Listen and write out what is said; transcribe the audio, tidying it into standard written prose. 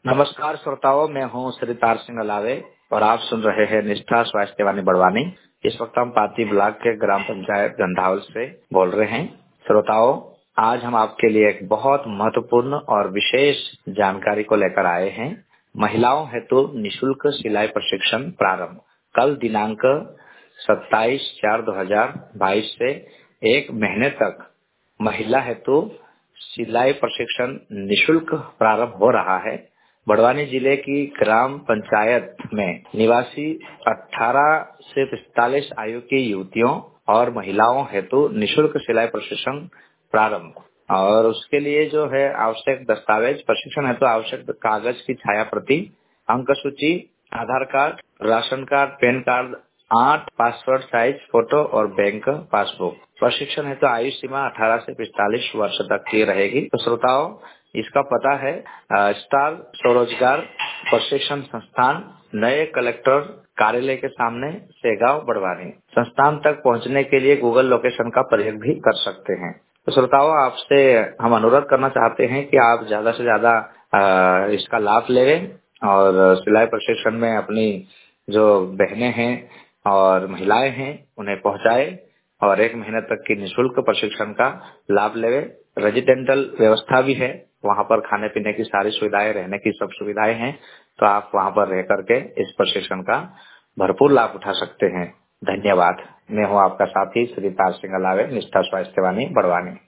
नमस्कार श्रोताओं, मैं हूं श्री तार सिंह अलावे और आप सुन रहे हैं निष्ठा स्वास्थ्य वाणी बड़वानी। इस वक्त हम पाती ब्लॉक के ग्राम पंचायत गंधावल से बोल रहे हैं। श्रोताओं, आज हम आपके लिए एक बहुत महत्वपूर्ण और विशेष जानकारी को लेकर आए हैं। महिलाओं हेतु निशुल्क सिलाई प्रशिक्षण प्रारंभ कल दिनांक 27/4/2022 से 1 महीने तक महिला हेतु सिलाई प्रशिक्षण निशुल्क प्रारंभ हो रहा है। बड़वानी जिले की ग्राम पंचायत में निवासी 18 से 45 आयु की युवतियों और महिलाओं हेतु निशुल्क सिलाई प्रशिक्षण प्रारंभ। और उसके लिए जो है आवश्यक दस्तावेज, प्रशिक्षण हेतु आवश्यक कागज की छाया प्रति, अंक सूची, Aadhaar card, ration card, PAN card, 8 passport size photo और बैंक पासबुक। प्रशिक्षण हेतु आयु सीमा 18 से 45 वर्ष तक की रहेगी। तो श्रोताओं, इसका पता है स्टार स्वरोजगार प्रशिक्षण संस्थान, नए कलेक्टर कार्यालय के सामने, सेगांव, बड़वानी। संस्थान तक पहुंचने के लिए गूगल लोकेशन का प्रयोग भी कर सकते हैं। तो श्रोताओं, आपसे हम अनुरोध करना चाहते हैं कि आप ज्यादा से ज्यादा इसका लाभ लें और सिलाई प्रशिक्षण में अपनी जो बहनें हैं और महिलाएं हैं उन्हें पहुंचाए और 1 महीने तक की निशुल्क प्रशिक्षण का लाभ लेवे। रेजिडेंटल व्यवस्था भी है, वहां पर खाने पीने की सारी सुविधाएं, रहने की सब सुविधाएं हैं। तो आप वहां पर रह करके इस प्रशिक्षण का भरपूर लाभ उठा सकते हैं। धन्यवाद। मैं हूं आपका साथी श्री तार सिंह अलावे, निष्ठा स्वास्थ्य वाणी बड़वानी।